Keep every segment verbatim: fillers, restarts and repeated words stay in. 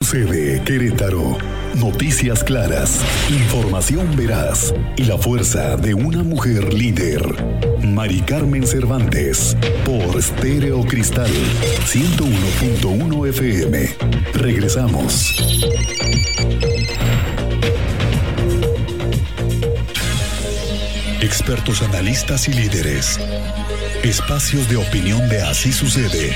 sucede, Querétaro. Noticias claras, información veraz y la fuerza de una mujer líder. Mari Carmen Cervantes, por Stereo Cristal, ciento uno punto uno F M. Regresamos. Expertos, analistas y líderes. Espacios de opinión de Así Sucede.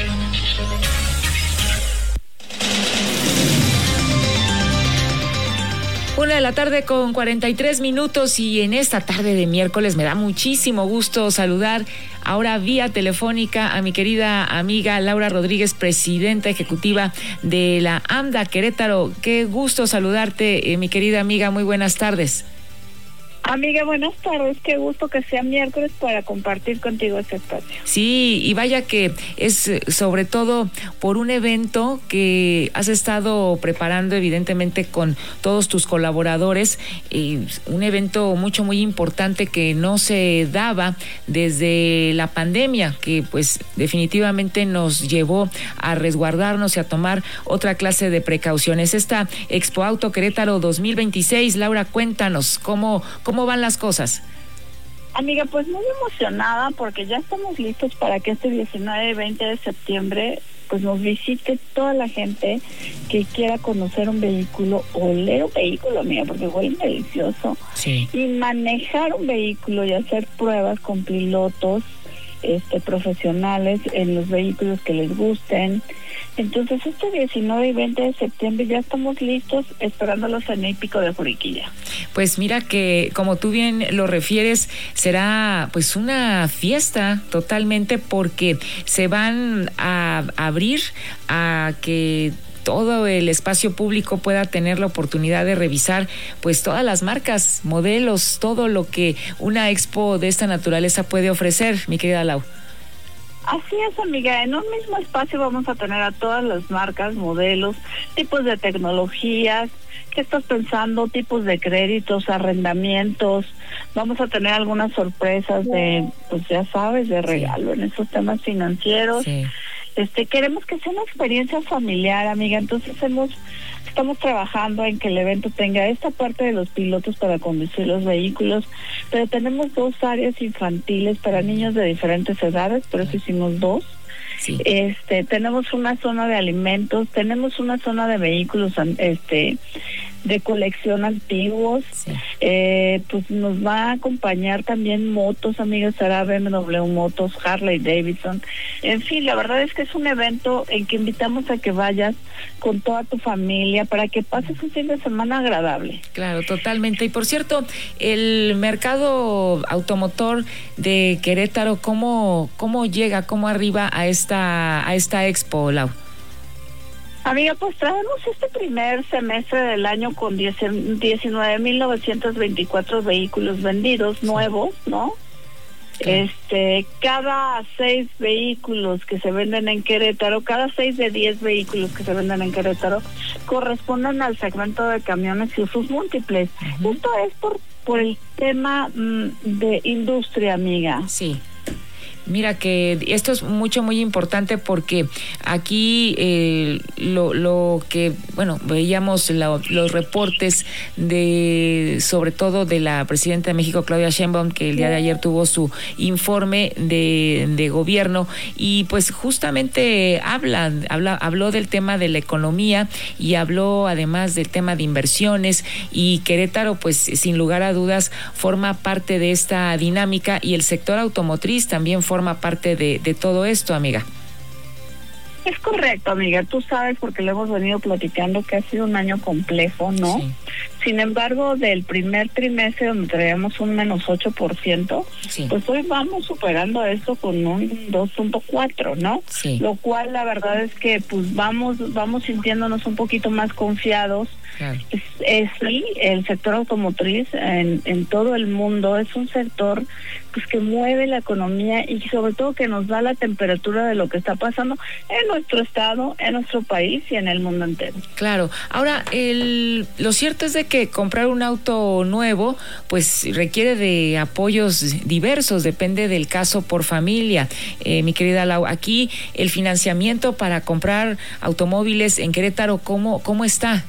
Una de la tarde con cuarenta y tres minutos, y en esta tarde de miércoles me da muchísimo gusto saludar ahora vía telefónica a mi querida amiga Laura Rodríguez, presidenta ejecutiva de la AMDA Querétaro. Qué gusto saludarte, eh, mi querida amiga, muy buenas tardes. Amiga, buenas tardes, qué gusto que sea miércoles para compartir contigo este espacio. Sí, y vaya que es sobre todo por un evento que has estado preparando evidentemente con todos tus colaboradores, eh, un evento mucho muy importante que no se daba desde la pandemia, que pues definitivamente nos llevó a resguardarnos y a tomar otra clase de precauciones. Esta Expo Auto Querétaro dos mil veintiséis, Laura, cuéntanos cómo, cómo ¿Cómo van las cosas? Amiga, pues muy emocionada porque ya estamos listos para que este diecinueve y veinte de septiembre pues nos visite toda la gente que quiera conocer un vehículo, oler un vehículo, amiga, porque huele delicioso. Sí. Y manejar un vehículo y hacer pruebas con pilotos este profesionales en los vehículos que les gusten. Entonces este diecinueve y veinte de septiembre ya estamos listos esperándolos en el Pico de Juriquilla. Pues mira que, como tú bien lo refieres, será pues una fiesta totalmente, porque se van a abrir a que todo el espacio público pueda tener la oportunidad de revisar pues todas las marcas, modelos, todo lo que una expo de esta naturaleza puede ofrecer, mi querida Lau. Así es, amiga, en un mismo espacio vamos a tener a todas las marcas, modelos, tipos de tecnologías, qué estás pensando, tipos de créditos, arrendamientos. Vamos a tener algunas sorpresas de, pues ya sabes, de regalo en esos temas financieros. Sí. Este, queremos que sea una experiencia familiar, amiga, entonces hemos estamos trabajando en que el evento tenga esta parte de los pilotos para conducir los vehículos, pero tenemos dos áreas infantiles para niños de diferentes edades, por eso hicimos dos. Sí. Este, tenemos una zona de alimentos, tenemos una zona de vehículos, este, de colección antiguos. Sí. Eh, pues nos va a acompañar también motos, amigos, estará B M W Motos, Harley Davidson. En fin, la verdad es que es un evento en que invitamos a que vayas con toda tu familia para que pases un fin de semana agradable. Claro, totalmente. Y por cierto, el mercado automotor de Querétaro, ¿cómo, cómo llega, cómo arriba a esta, a esta expo, Lau? Amiga, pues traemos este primer semestre del año con diecinueve mil novecientos veinticuatro vehículos vendidos, nuevos, ¿no? Sí. Este, cada seis vehículos que se venden en Querétaro, cada seis de diez vehículos que se venden en Querétaro corresponden al segmento de camiones y usos múltiples. Uh-huh. Esto es por, por el tema mmm, de industria, amiga. Sí. Mira que esto es mucho, muy importante, porque aquí eh, lo, lo que, bueno, veíamos la, los reportes de, sobre todo de la presidenta de México, Claudia Sheinbaum, que el día de ayer tuvo su informe de, de gobierno, y pues justamente habla, habla, habló del tema de la economía y habló además del tema de inversiones, y Querétaro pues sin lugar a dudas forma parte de esta dinámica, y el sector automotriz también forma forma parte de, de todo esto, amiga. Es correcto, amiga, tú sabes, porque lo hemos venido platicando, que ha sido un año complejo, ¿no? Sí. Sin embargo, del primer trimestre, donde traíamos un menos ocho por ciento, sí, pues hoy vamos superando esto con un dos punto cuatro, ¿no? Sí. Lo cual, la verdad es que pues vamos vamos sintiéndonos un poquito más confiados. Claro. Es, eh, sí, el sector automotriz en, en todo el mundo es un sector pues que mueve la economía y sobre todo que nos da la temperatura de lo que está pasando en nuestro estado, en nuestro país y en el mundo entero. Claro. Ahora, el, lo cierto es de que comprar un auto nuevo pues requiere de apoyos diversos, depende del caso por familia. Eh, mi querida Lau, aquí el financiamiento para comprar automóviles en Querétaro, ¿cómo, cómo está?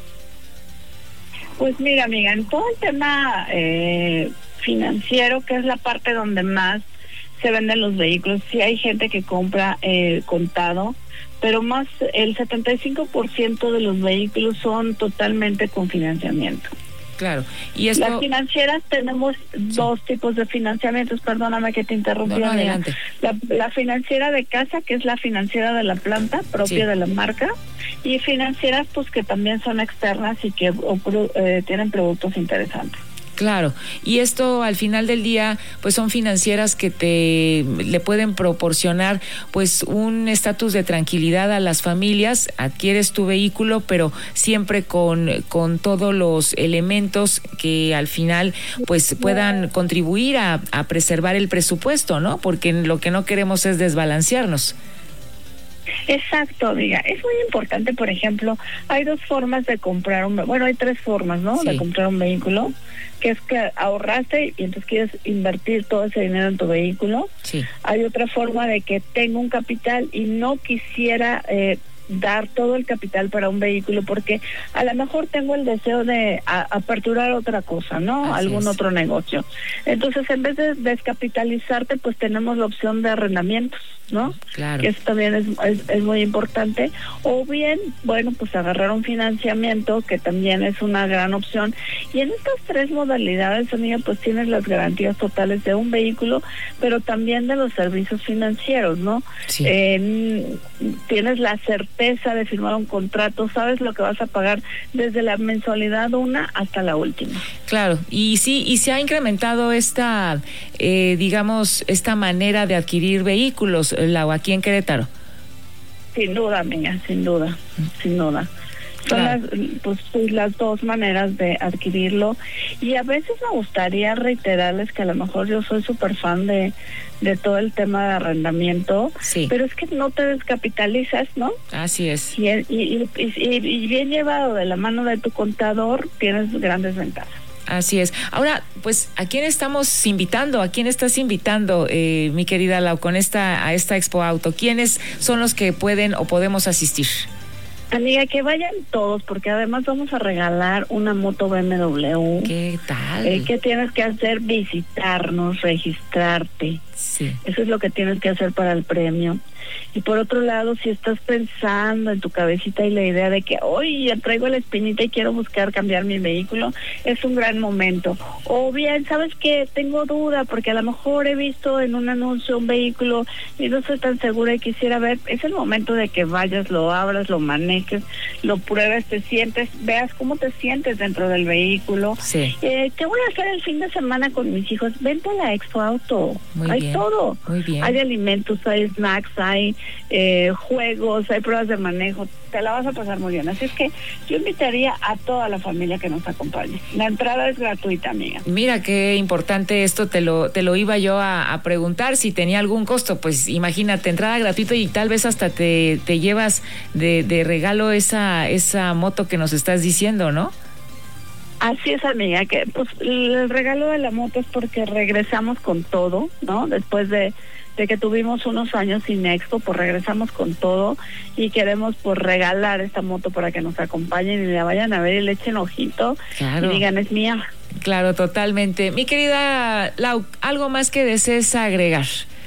Pues mira, amiga, en todo el tema eh, financiero, que es la parte donde más se venden los vehículos, sí hay gente que compra eh, contado, pero más el setenta y cinco por ciento de los vehículos son totalmente con financiamiento. Claro. Y esto... Las financieras tenemos sí. dos tipos de financiamientos, perdóname que te interrumpí. No, no, adelante. La, la financiera de casa, que es la financiera de la planta propia sí. de la marca, y financieras pues que también son externas y que o, eh, tienen productos interesantes. Claro, y esto al final del día pues son financieras que te le pueden proporcionar pues un estatus de tranquilidad a las familias. Adquieres tu vehículo, pero siempre con con todos los elementos que al final pues puedan contribuir a, a preservar el presupuesto, ¿no? Porque lo que no queremos es desbalancearnos. Exacto, amiga. Es muy importante, por ejemplo, hay dos formas de comprar un, bueno, hay tres formas, ¿no? Sí. De comprar un vehículo, que es que ahorraste y entonces quieres invertir todo ese dinero en tu vehículo. Sí. Hay otra forma de que tengo un capital y no quisiera eh, dar todo el capital para un vehículo porque a lo mejor tengo el deseo de a, aperturar otra cosa, ¿no? Así Algún es. otro negocio. Entonces, en vez de descapitalizarte, pues tenemos la opción de arrendamientos, ¿no? Claro. Que eso también es, es, es muy importante. O bien, bueno, pues agarrar un financiamiento, que también es una gran opción. Y en estas tres modalidades, amiga, pues tienes las garantías totales de un vehículo, pero también de los servicios financieros, ¿no? Sí. Eh, tienes la certeza de firmar un contrato, sabes lo que vas a pagar desde la mensualidad una hasta la última. Claro, y sí, y se ha incrementado esta, eh, digamos, esta manera de adquirir vehículos, Lau, aquí en Querétaro. Sin duda, amiga, sin duda, sin duda. Son claro. las, pues, pues, las dos maneras de adquirirlo. Y a veces me gustaría reiterarles que a lo mejor yo soy súper fan de, de todo el tema de arrendamiento, sí. pero es que no te descapitalizas, ¿no? Así es. Y, y, y, y, y bien llevado de la mano de tu contador, tienes grandes ventajas. Así es. Ahora, pues, ¿a quién estamos invitando? ¿A quién estás invitando, eh, mi querida Lau, con esta, a esta Expo Auto? ¿Quiénes son los que pueden o podemos asistir? Amiga, que vayan todos, porque además vamos a regalar una moto B M W. ¿Qué tal? Eh, ¿Qué tienes que hacer? Visitarnos, registrarte. Sí. Eso es lo que tienes que hacer para el premio. Y por otro lado, si estás pensando en tu cabecita y la idea de que hoy ya traigo la espinita y quiero buscar cambiar mi vehículo, es un gran momento. O bien, ¿sabes qué? Tengo duda porque a lo mejor he visto en un anuncio un vehículo y no estoy tan segura y quisiera ver. Es el momento de que vayas, lo abras, lo manejes, lo pruebes, te sientes, veas cómo te sientes dentro del vehículo. Sí. Eh, ¿Qué voy a hacer el fin de semana con mis hijos? Vente a la Expo Auto. Muy hay bien. todo. Muy bien. Hay alimentos, hay snacks, hay eh, juegos, hay pruebas de manejo. Te la vas a pasar muy bien. Así es que yo invitaría a toda la familia que nos acompañe. La entrada es gratuita, amiga. Mira qué importante esto, te lo te lo iba yo a, a preguntar si tenía algún costo. Pues imagínate, entrada gratuita y tal vez hasta te, te llevas de, de regalo esa, esa moto que nos estás diciendo, ¿no? Así es, amiga, que pues el regalo de la moto es porque regresamos con todo, ¿no? Después de, de que tuvimos unos años sin Expo, pues regresamos con todo y queremos pues regalar esta moto para que nos acompañen y la vayan a ver y le echen ojito. Claro. Y digan, es mía. Claro, totalmente. Mi querida Lau, ¿algo más que desees agregar?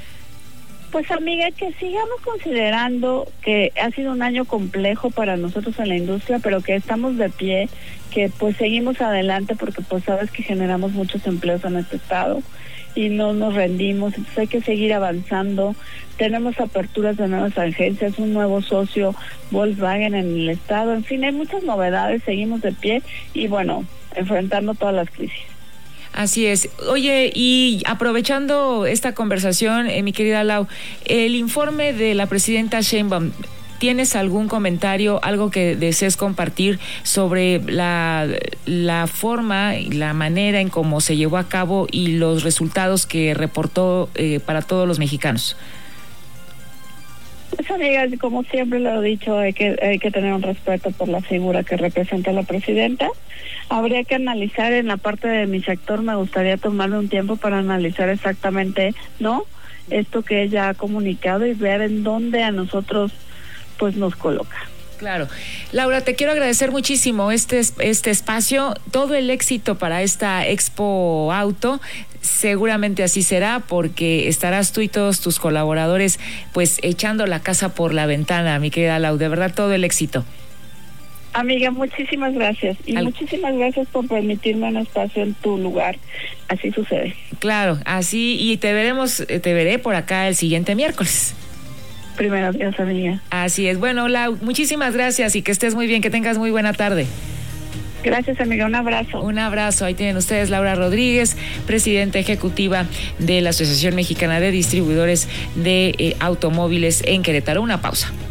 Pues, amiga, que sigamos considerando que ha sido un año complejo para nosotros en la industria, pero que estamos de pie, que pues seguimos adelante porque pues sabes que generamos muchos empleos en este estado y no nos rendimos, entonces hay que seguir avanzando. Tenemos aperturas de nuevas agencias, un nuevo socio Volkswagen en el estado, en fin, hay muchas novedades, seguimos de pie y bueno, enfrentando todas las crisis. Así es. Oye, y aprovechando esta conversación, eh, mi querida Lau, el informe de la presidenta Sheinbaum, ¿tienes algún comentario, algo que desees compartir sobre la, la forma y la manera en cómo se llevó a cabo y los resultados que reportó eh, para todos los mexicanos? Pues amigas, como siempre lo he dicho, hay que hay que tener un respeto por la figura que representa la presidenta. Habría que analizar en la parte de mi sector, me gustaría tomarme un tiempo para analizar exactamente, ¿no?, esto que ella ha comunicado y ver en dónde a nosotros pues nos coloca. Claro. Laura, te quiero agradecer muchísimo este, este espacio, todo el éxito para esta Expo Auto. Seguramente así será, porque estarás tú y todos tus colaboradores pues echando la casa por la ventana, mi querida Lau. De verdad, todo el éxito. Amiga, muchísimas gracias. Y Al... muchísimas gracias por permitirme un espacio en tu lugar. Así sucede. Claro, así, y te veremos, te veré por acá el siguiente miércoles. Primero Dios, amiga. Así es. Bueno, Lau, muchísimas gracias y que estés muy bien, que tengas muy buena tarde. Gracias, amiga. Un abrazo. Un abrazo. Ahí tienen ustedes Laura Rodríguez, presidenta ejecutiva de la Asociación Mexicana de Distribuidores de eh, Automóviles en Querétaro. Una pausa.